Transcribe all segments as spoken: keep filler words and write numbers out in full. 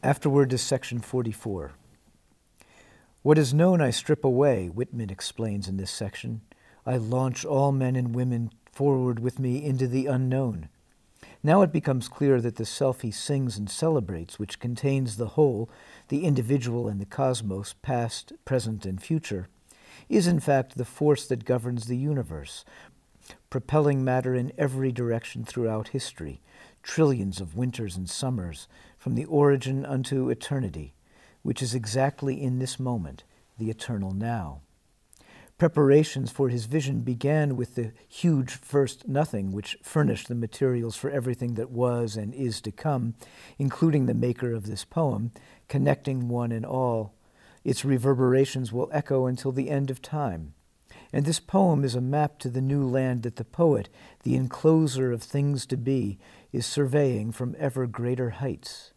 Afterward is section forty-four. What is known I strip away, Whitman explains in this section. I launch all men and women forward with me into the unknown. Now it becomes clear that the self he sings and celebrates, which contains the whole, the individual and the cosmos, past, present, and future, is in fact the force that governs the universe, propelling matter in every direction throughout history, trillions of winters and summers, from the origin unto eternity, which is exactly in this moment, the eternal now. Preparations for his vision began with the huge first nothing, which furnished the materials for everything that was and is to come, including the maker of this poem, connecting one and all. Its reverberations will echo until the end of time. And this poem is a map to the new land that the poet, the encloser of things to be, is surveying from ever greater heights.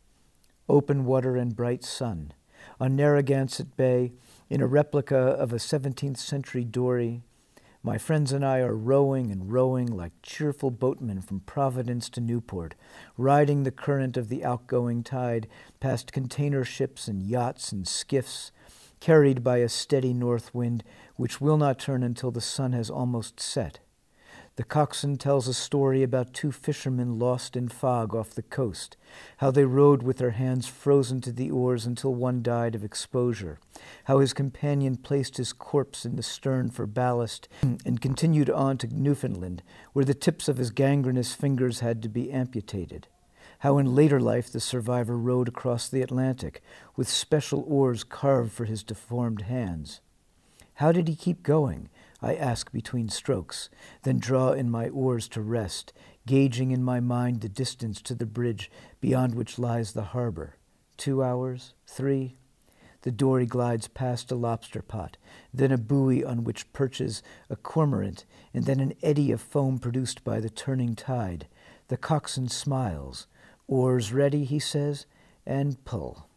Open water and bright sun. On Narragansett Bay, in a replica of a seventeenth century dory, my friends and I are rowing and rowing like cheerful boatmen from Providence to Newport, riding the current of the outgoing tide past container ships and yachts and skiffs, carried by a steady north wind which will not turn until the sun has almost set. The coxswain tells a story about two fishermen lost in fog off the coast, how they rowed with their hands frozen to the oars until one died of exposure, how his companion placed his corpse in the stern for ballast and continued on to Newfoundland, where the tips of his gangrenous fingers had to be amputated, how in later life the survivor rowed across the Atlantic with special oars carved for his deformed hands. How did he keep going? I ask between strokes, then draw in my oars to rest, gauging in my mind the distance to the bridge beyond which lies the harbor. Two hours? Three? The dory glides past a lobster pot, then a buoy on which perches a cormorant, and then an eddy of foam produced by the turning tide. The coxswain smiles. Oars ready, he says, and pull.